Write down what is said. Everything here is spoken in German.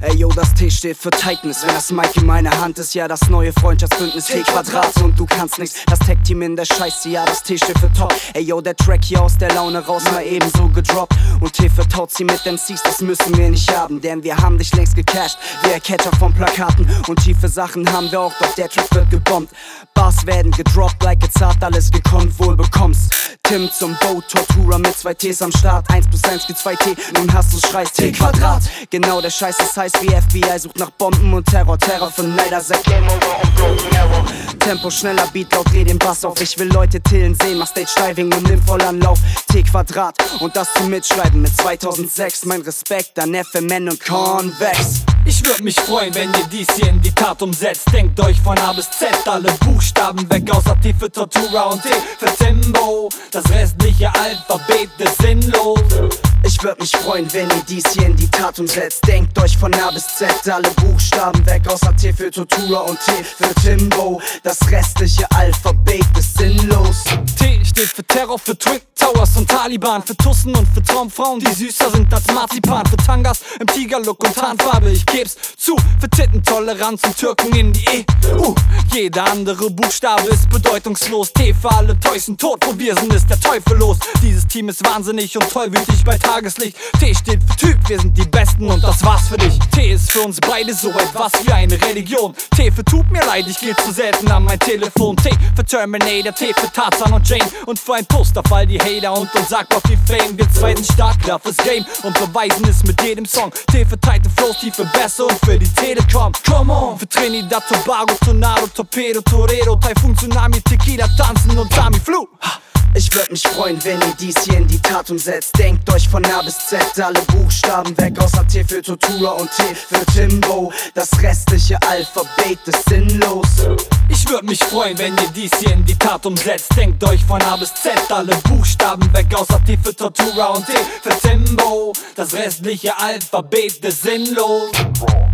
Ey yo, das T steht für Tightness. Wenn das Mic in meiner Hand ist, ja, das neue Freundschaftsbündnis T Quadrat und du kannst nix. Das Tag-Team in der Scheiße, ja, das T steht für Top. Ey yo, der Track hier aus der Laune raus, mal ebenso gedroppt. Und T für Tauzi mit MCs, das müssen wir nicht haben, denn wir haben dich längst gecasht, wie der Catcher von Plakaten. Und tiefe Sachen haben wir auch, doch der Track wird gebombt. Bars werden gedroppt, like it's hart, alles gekonnt, wohl bekommst. Tim zum Boat, Tortura mit 2 Ts am Start. 1 + 1 gibt 2 T, nun hast du's, schreist T Quadrat. Genau, der Scheiß ist heiß wie FBI, sucht nach Bomben und Terror. Terror von Neider, sagt Game Over und Broken Arrow. Tempo, schneller Beat, laut, dreh den Bass auf. Ich will Leute tillen sehen, mach Stage Diving und nimm voll Anlauf. T Quadrat und das zum Mitschreiben mit 2006. Mein Respekt an FMN und Convex. Ich würd mich freuen, wenn ihr dies hier in die Tat umsetzt. Denkt euch von A bis Z alle Buchstaben weg, außer T für Tortura und T für Timbo. Das restliche Alphabet ist sinnlos. Ich würd mich freuen, wenn ihr dies hier in die Tat umsetzt. Denkt euch von A bis Z alle Buchstaben weg, außer T für Tortura und T für Timbo. Das restliche Alphabet ist sinnlos. T steht für Terror, für Twin Towers und Taliban, für Tussen und für Traumfrauen, die süßer sind als Marzipan, für Tangas im Tigerlook und Tarnfarbe, ich geb's zu, für Tittentoleranz und Türken in die EU. Jeder andere Buchstabe ist bedeutungslos. T für alle Täuschen tot, wo wir sind, ist der Teufel los. Dieses Team ist wahnsinnig und tollwütig bei Tageslicht. T steht für Typ, wir sind die Besten und das war's für dich. T ist für uns beide so etwas wie eine Religion. T für tut mir leid, ich geh zu selten an mein Telefon. T für Terminator, T für Tarzan und Jane und für ein Toast auf all die Hater und sagt auf die Fame. Wir zwei sind stark, klar fürs Game und beweisen es mit jedem Song. T für tighte Flows, T für Bässe und für die Telekom. Come on! Für Trinidad, Tobago, Tornado, Torpedo, Torero, Taifun, Tsunami, Tequila, Tanzen und Tamiflu. Ich würd mich freuen, wenn ihr dies hier in die Tat umsetzt. Denkt euch von A bis Z alle Buchstaben weg, außer T für Tortura und T für Timbo. Das restliche Alphabet ist sinnlos. Ich würd mich freuen, wenn ihr dies hier in die Tat umsetzt. Denkt euch von A bis Z alle Buchstaben weg, außer T für Tortura und T für Timbo. Das restliche Alphabet ist sinnlos.